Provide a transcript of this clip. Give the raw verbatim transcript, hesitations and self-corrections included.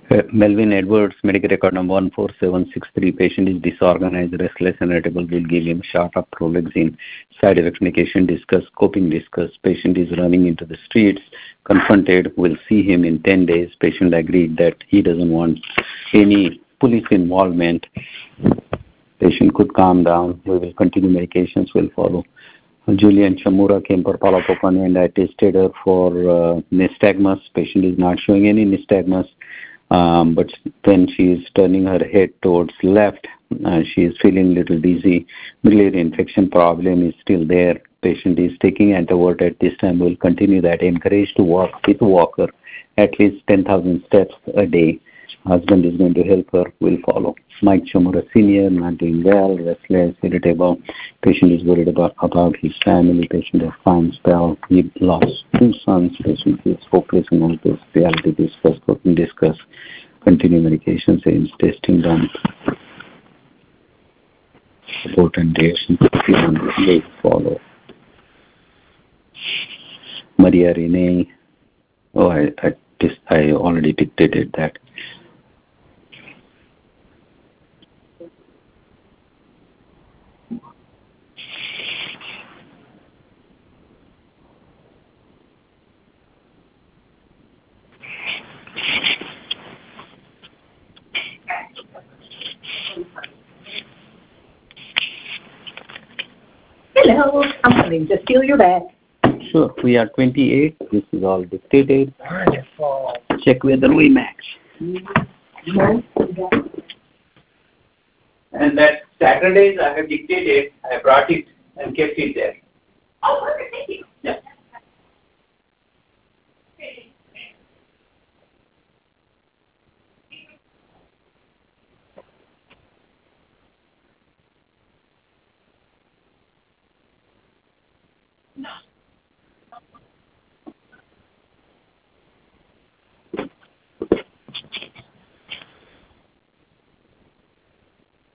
Uh, Melvin Edwards, medical record number one four seven six three. Patient is disorganized, restless, and irritable. Will give him shot of prolixin. Side effect medication discussed. Coping discussed. Patient is running into the streets. Confronted. Will see him in ten days. Patient agreed that he doesn't want any police involvement. Patient could calm down. We will continue. Medications will follow. Julian Chamura came for follow-up appointment. I tested her for uh, nystagmus. Patient is not showing any nystagmus. Um, but then she is turning her head towards left. Uh, she is feeling a little dizzy. Biliary infection problem is still there. Patient is taking antibiotic at this time. We'll continue that. Encourage to walk with walker at least ten thousand steps a day. Husband is going to help her. We'll follow. Mike Chamura Senior, not doing well, restless, irritable. Patient is worried about, about his family. Patient has fine spell. He lost two sons. Patient is hopeless and helpless. Reality discuss, coping discuss. Continue medication, science testing done. Support and reaction will follow. Maria Renee. Oh, I, I, I already dictated that. Hello, I'm coming to steal your bag. Sure, we are twenty-eight. This is all dictated. Wonderful. Check whether we match. Mm-hmm. And that Saturdays I have dictated, I brought it and kept it there. Oh, perfect. Thank you. Yeah. No.